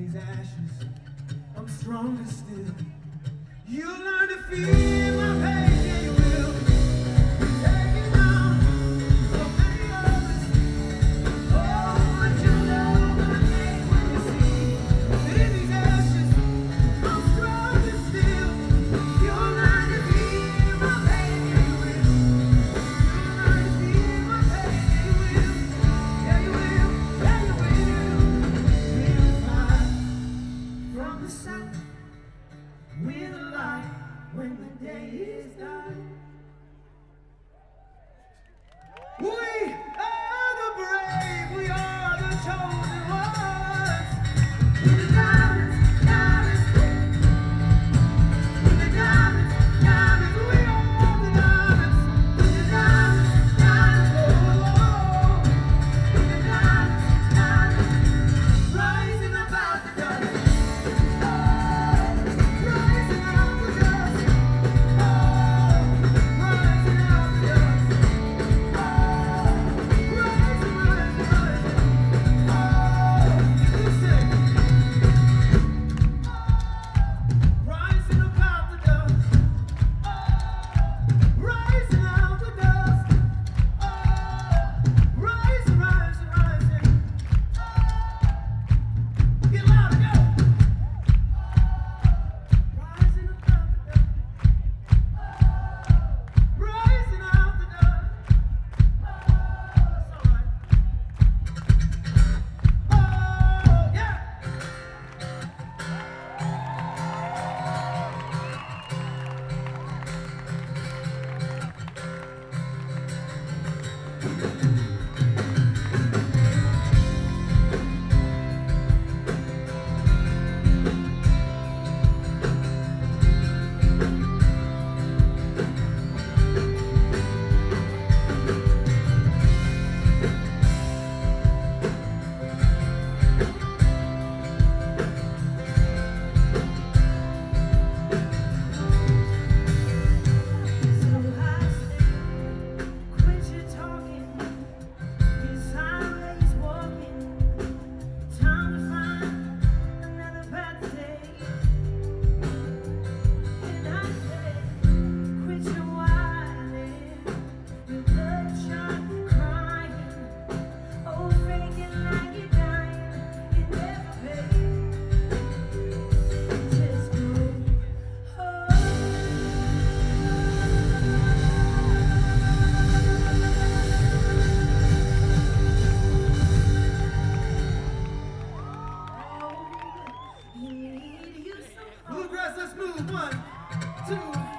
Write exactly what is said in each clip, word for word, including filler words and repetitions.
these ashes, I'm stronger still. You learn to feel my pain, yeah, you will. Take it down, so many others. Oh, but you know my name when you see that in these ashes, I'm stronger still. You learn to feel my pain, yeah, you will. You learn to feel my pain, yeah, you will. Yeah, you will, yeah, you will. We'll fly from the sun. We're the light when the day is done. We are the brave, we are the chosen ones. We're the diamonds, diamonds. We're the diamonds, diamonds. We are the diamonds. We're the diamonds, diamonds. Oh, we're the diamonds, diamonds. Rising up out the dust. Bluegrass, let's move. One, two,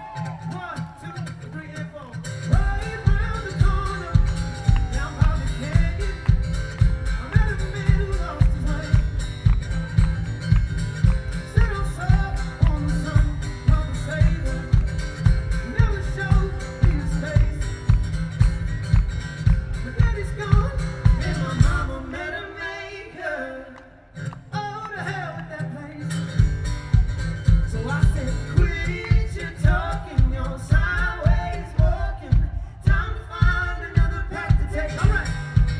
one, two, three, and four. Right round the corner, down by the canyon, I met a man who lost his way. Set us up on the sun, from the sailor, never showed me his face. But then he's gone, and my mama met a maker. Oh, to hell with that place. So I said, quit your talking, your sideways walking. Time to find another path to take. All right.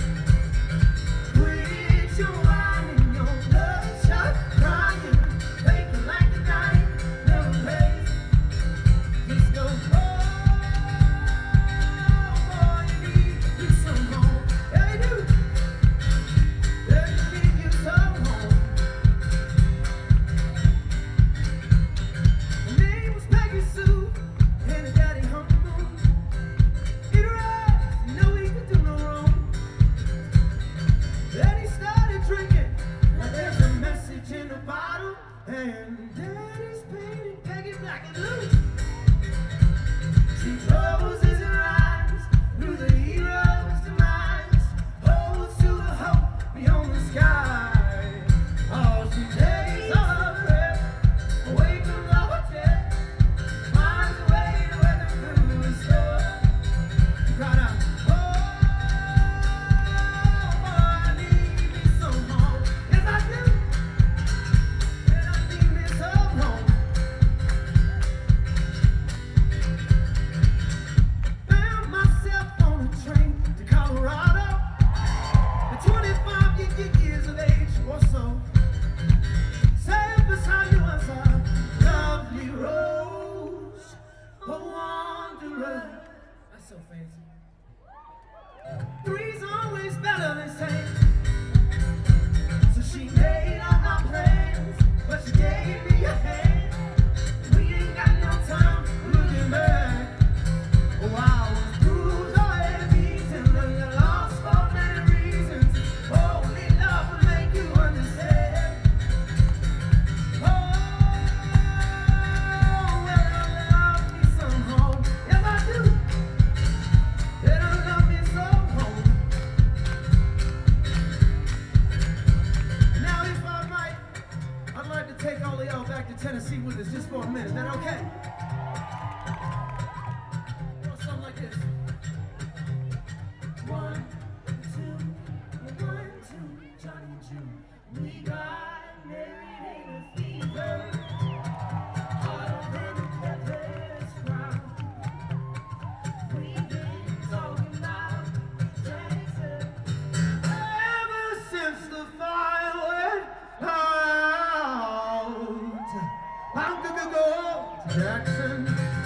Quit your whining, your bloodshot crying, faking like the night never pays. Just go, oh boy, you need you some home. Yeah, you do. Yeah, you need you some home. Her name was Peggy Sue, and her daddy hung the moon. In her eyes, you know he could do no wrong. Then he started drinking, now there's a message in the bottle, and daddy's painting Peggy black and blue. She closes her eyes, knew the hero's demise, holds to the hope beyond the sky. Oh, she takes her breath away from love or death, finds a way to weather through the storm. Cried out, oh, boy, I need me some home. Yes, I do. And I need me some take all of y'all back to Tennessee with us just for a minute. Is that okay? Or something like this. One, two, one, two, Johnny and June. We got married in a fever. Hotter than the Pepper's ground. We've been talking about Jackson ever since the fire went out. I'm gonna go to Jackson.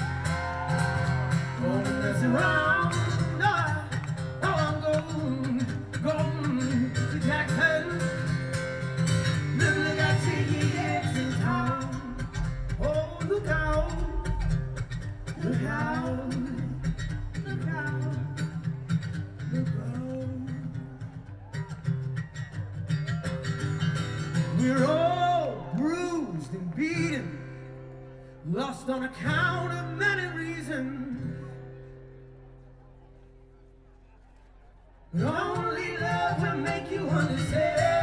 Don't mess around. No, I'm going, going to Jackson. Little got tickets in town. Oh, look out, look out, look out, look out. We're all bruised and beaten, lost on account of many reasons. But only love will make you understand.